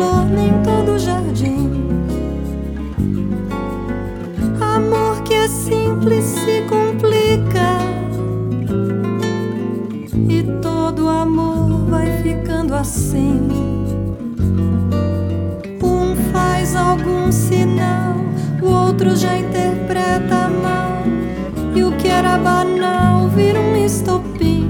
flor nem todo jardim. Amor que é simples se complica, e todo amor vai ficando assim. Um faz algum sinal, o outro já interpreta mal, e o que era banal vira um estopim.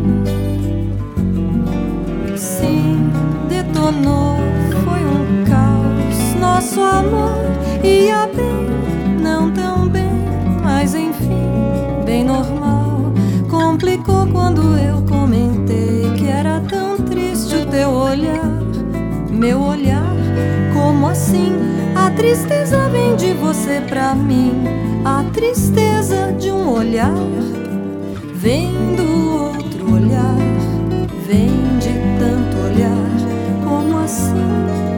Sim, detonou, foi um caos. Nosso amor ia bem, não tão bem, mas enfim, bem normal. Complicou quando eu comentei que era tão triste o teu olhar. Meu olhar, como assim? A tristeza vem de você pra mim. A tristeza de um olhar vem do outro olhar, vem de tanto olhar. Como assim?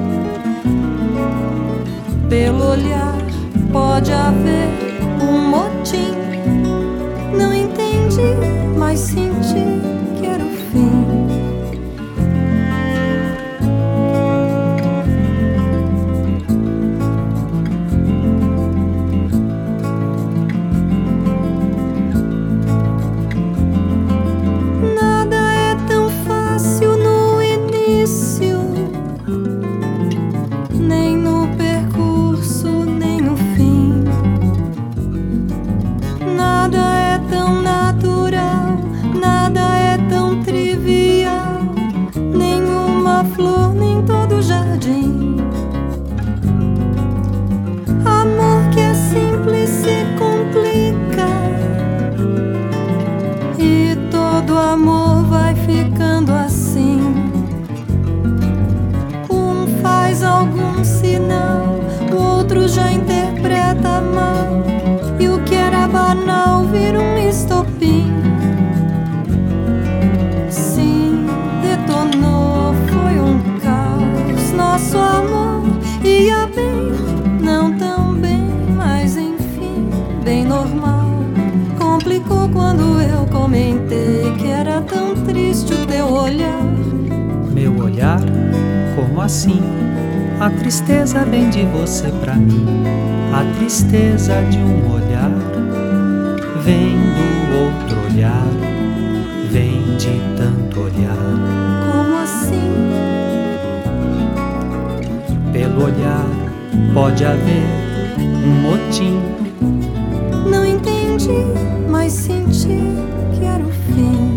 Pelo olhar pode haver um motim. Não entendi, mas senti que era o fim. Flor nem todo jardim. Amor que é simples se complica, e todo amor vai ficando assim. Um faz algum sinal, o outro já interpreta mal, e o que era banal vira um estopim. Sim, detonou, foi um caos. Nosso amor ia bem, não tão bem, mas enfim, bem normal. Complicou quando eu comentei que era tão triste o teu olhar. Meu olhar, como assim? A tristeza vem de você pra mim. A tristeza de um olhar vem do outro olhar, vem de tanto olhar. Como assim? Pelo olhar pode haver um motim. Não entendi, mas senti que era o fim.